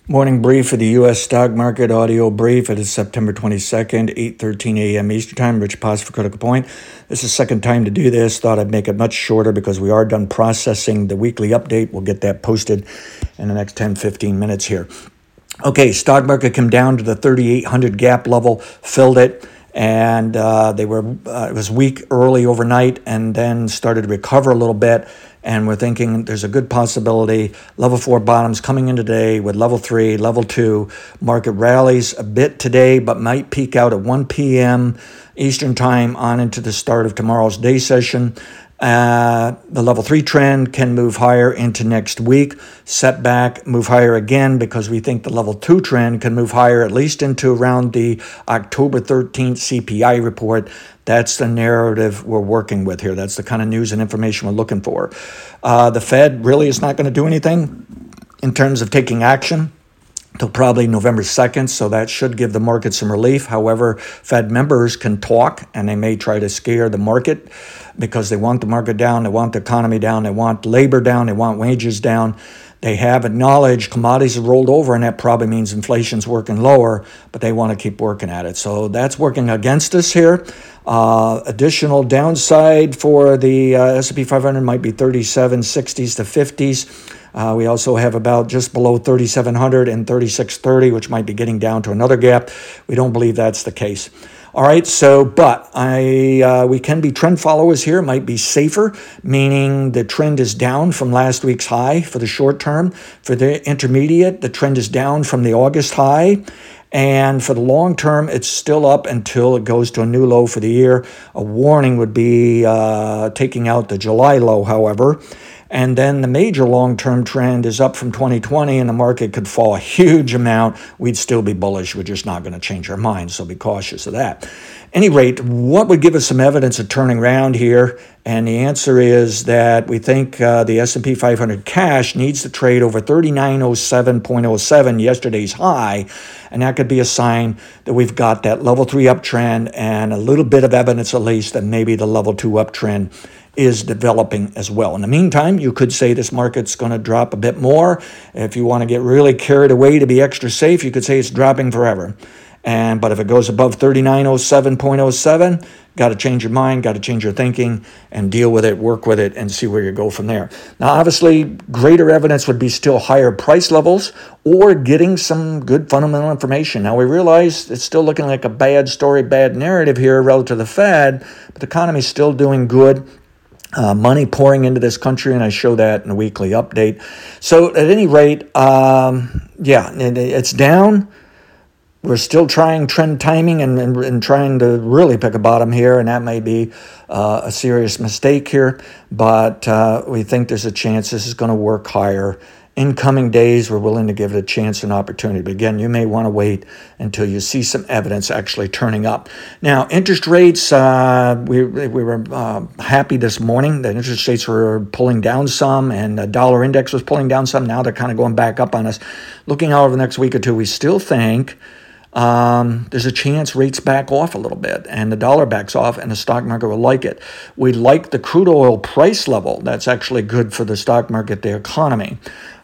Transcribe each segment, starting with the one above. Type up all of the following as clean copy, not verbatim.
Morning brief for the U.S. stock market audio brief. It is September 22nd, 8:13 a.m. Eastern Time. Rich Paz for Critical Point. This is the second time to do this. Thought I'd make it much shorter because we are done processing the weekly update. We'll get that posted in the next 10-15 minutes here. Okay, stock market came down to the 3,800 gap level, filled it, and it was weak early overnight and then started to recover a little bit. And we're thinking there's a good possibility level 4 bottoms coming in today with level 3, level 2. Market rallies a bit today, but might peak out at 1 p.m. Eastern Time on into the start of tomorrow's day session. The level 3 trend can move higher into next week. Setback, move higher again because we think the level 2 trend can move higher at least into around the October 13th CPI report. That's the narrative we're working with here. That's the kind of news and information we're looking for. The Fed really is not going to do anything in terms of taking action till probably November 2nd, so that should give the market some relief. However, Fed members can talk, and they may try to scare the market because they want the market down, they want the economy down, they want labor down, they want wages down. They have acknowledged commodities have rolled over, and that probably means inflation's working lower, but they want to keep working at it. So that's working against us here. Additional downside for the S&P 500 might be 3760s to 50s. We also have about just below 3,700 and 3,630, which might be getting down to another gap. We don't believe that's the case. All right, but we can be trend followers here. It might be safer, meaning the trend is down from last week's high for the short term. For the intermediate, the trend is down from the August high. And for the long term, it's still up until it goes to a new low for the year. A warning would be taking out the July low, however. And then the major long-term trend is up from 2020, and the market could fall a huge amount. We'd still be bullish. We're just not going to change our minds, so be cautious of that. At any rate, what would give us some evidence of turning around here? And the answer is that we think the S&P 500 cash needs to trade over 3907.07, yesterday's high, and that could be a sign that we've got that level 3 uptrend and a little bit of evidence at least that maybe the level 2 uptrend is developing as well. In the meantime, you could say this market's going to drop a bit more. If you want to get really carried away to be extra safe, you could say it's dropping forever. But if it goes above 3907.07, got to change your mind, got to change your thinking, and deal with it, work with it, and see where you go from there. Now, obviously, greater evidence would be still higher price levels or getting some good fundamental information. Now, we realize it's still looking like a bad story, bad narrative here relative to the Fed, but the economy's still doing good. Money pouring into this country, and I show that in a weekly update. So at any rate, it's down. We're still trying trend timing and trying to really pick a bottom here, and that may be a serious mistake here, but we think there's a chance this is going to work higher. In coming days, we're willing to give it a chance and opportunity. But again, you may want to wait until you see some evidence actually turning up. Now, interest rates, we were happy this morning that interest rates were pulling down some and the dollar index was pulling down some. Now they're kind of going back up on us. Looking out over the next week or two, we still think there's a chance rates back off a little bit and the dollar backs off and the stock market will like it. We like the crude oil price level. That's actually good for the stock market, the economy.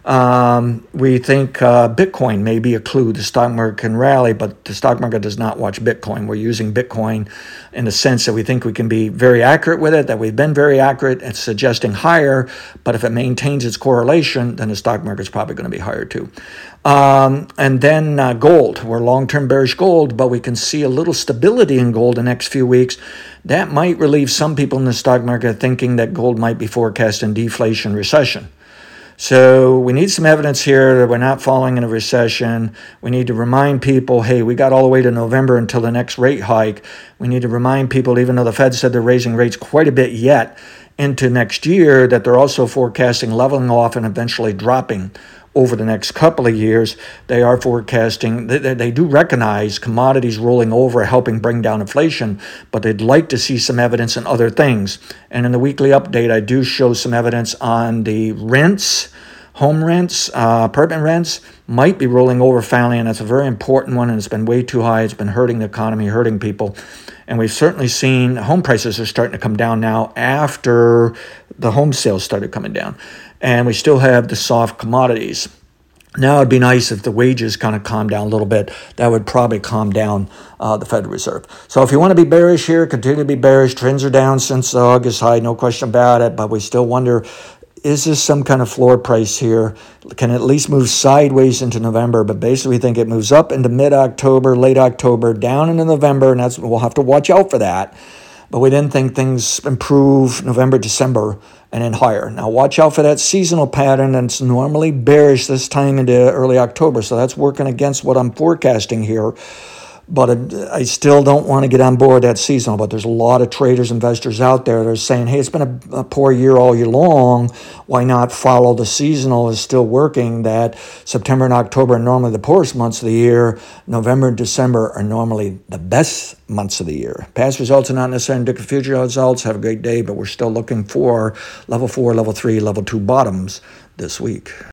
We think Bitcoin may be a clue. The stock market can rally, but the stock market does not watch Bitcoin. We're using Bitcoin in the sense that we think we can be very accurate with it, that we've been very accurate at suggesting higher, but if it maintains its correlation, then the stock market's probably going to be higher too. And then gold. We're long-term bearish gold, but we can see a little stability in gold the next few weeks. That might relieve some people in the stock market thinking that gold might be forecasting deflation, recession. So we need some evidence here that we're not falling in a recession. We need to remind people, hey, we got all the way to November until the next rate hike. We need to remind people, even though the Fed said they're raising rates quite a bit yet into next year, that they're also forecasting leveling off and eventually dropping over the next couple of years. They are forecasting, they do recognize commodities rolling over, helping bring down inflation, but they'd like to see some evidence in other things. And in the weekly update, I do show some evidence on the rents, home rents, apartment rents might be rolling over finally, and that's a very important one, and it's been way too high. It's been hurting the economy, hurting people. And we've certainly seen home prices are starting to come down now after the home sales started coming down. And we still have the soft commodities. Now it'd be nice if the wages kind of calm down a little bit. That would probably calm down the Federal Reserve. So if you want to be bearish here, continue to be bearish. Trends are down since the August high, no question about it. But we still wonder, is this some kind of floor price here? Can it at least move sideways into November? But basically, we think it moves up into mid-October, late October, down into November, and we'll have to watch out for that. But we didn't think things improve November, December, and then higher. Now watch out for that seasonal pattern that's normally bearish this time into early October. So that's working against what I'm forecasting here. But I still don't want to get on board that seasonal. But there's a lot of traders, investors out there that are saying, hey, it's been a poor year all year long. Why not follow the seasonal is still working, that September and October are normally the poorest months of the year. November and December are normally the best months of the year. Past results are not necessarily indicative of future results. Have a great day, but we're still looking for level 4, level 3, level 2 bottoms this week.